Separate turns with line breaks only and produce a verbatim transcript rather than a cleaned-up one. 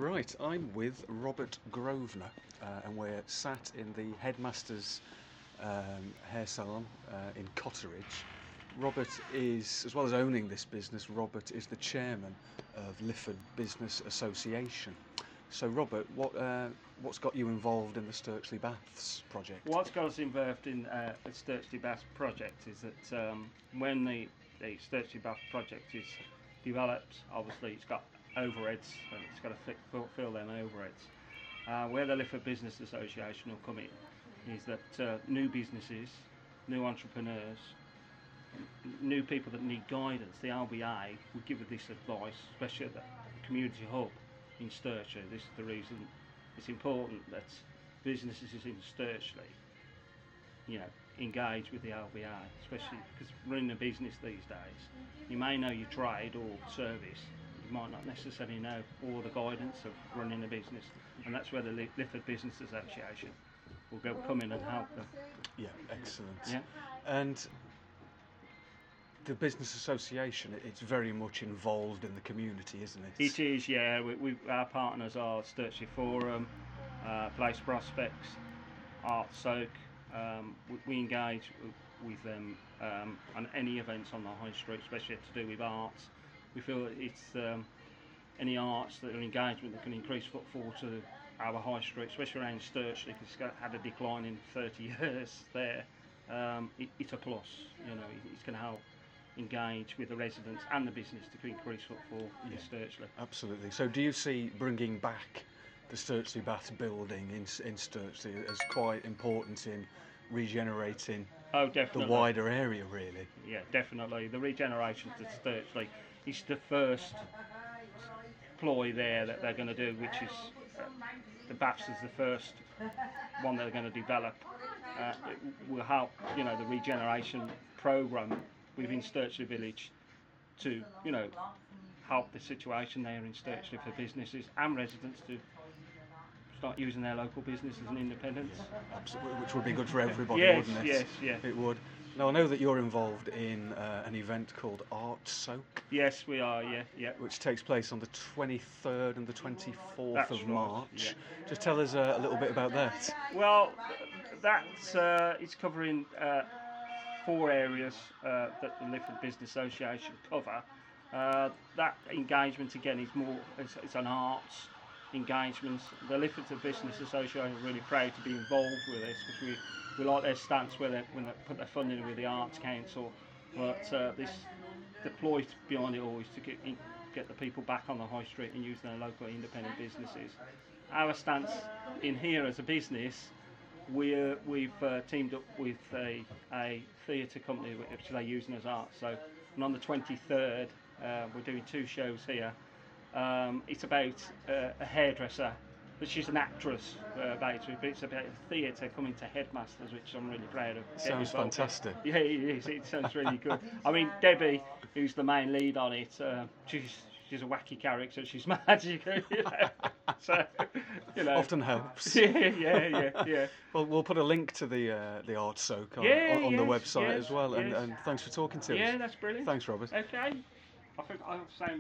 Right, I'm with Robert Grosvenor, uh, and we're sat in the headmaster's um, hair salon uh, in Cotteridge. Robert is, as well as owning this business, Robert is the chairman of Lifford Business Association. So, Robert, what uh, what's got you involved in the Sturchley Baths project?
What's got us involved in uh, the Sturchley Baths project is that um, when the, the Sturchley Baths project is developed, obviously it's got overheads and it's got to fi- fulfil them overheads. Uh, where the Lifford Business Association will come in is that uh, new businesses, new entrepreneurs, n- new people that need guidance, the L B A would give this advice, especially at the community hub in Sturchley. This is the reason it's important that businesses in Sturchley, you know, engage with the L B A, especially because running a business these days, you may know your trade or service, you might not necessarily know all the guidance of running a business, and that's where the Lifford Business Association will go come in and help them.
Yeah, excellent.
Yeah.
And the business association, it's very much involved in the community, isn't it?
It is, yeah. We, we, our partners are Sturchley Forum, uh, Place Prospects, Art Soak. Um, we, we engage with, with them um, on any events on the high street, especially to do with arts. We feel that it's um, any arts that are engagement that can increase footfall to our high street, especially around Sturchley, because it's got, had a decline in thirty years there. Um, it, it's a plus, you know. It, it's going to help engage with the residents and the business to increase footfall in Sturchley.
Absolutely. So do you see bringing back the Sturchley Baths building in, in Sturchley as quite important in regenerating
Oh, definitely.
the wider area, really?
Yeah, definitely. The regeneration to Sturchley is the first ploy there that they're going to do, which is uh, the Baths is the first one they're going to develop. Uh, it will help, you know, the regeneration programme within Sturchley Village to, you know, help the situation there in Sturchley for businesses and residents to start using their local business as an independence.
Absolutely, which would be good for everybody,
Yes,
wouldn't it?
yes, yes.
It would. Now, I know that you're involved in uh, an event called Art Soak,
Yes, we are, yeah, yeah.
which takes place on the twenty-third and the twenty-fourth
That's
of
right,
March.
yeah.
Just tell us uh, a little bit about that.
Well, that's uh, it's covering uh, four areas uh, that the Lifford Business Association cover. Uh, that engagement again is more it's, it's an arts engagement. The Lifford Business Association are really proud to be involved with this because we, we like their stance where they when they put their funding in with the Arts Council. But uh, this the ploy behind it all is to get in, get the people back on the high street and use their local independent businesses. Our stance in here as a business, we're, we've uh, teamed up with a, a theatre company which they're using as art. So, and on the twenty-third, uh, we're doing two shows here. Um, it's about uh, a hairdresser, but she's an actress, uh, basically, but it's about a theatre coming to headmasters, which I'm really proud of.
Sounds fantastic.
Yeah, it is. It sounds really good. I mean, Debbie, who's the main lead on it, uh, she's she's a wacky character. She's magical, you know. So, you know,
Often helps.
Yeah, yeah, yeah, yeah.
Well, we'll put a link to the uh, the Art Soak on,
Yeah,
on, on the
yes,
website
yes,
as well. And,
yes.
and thanks for talking to us.
Yeah, that's brilliant.
Thanks, Robert.
Okay. I think I'll say.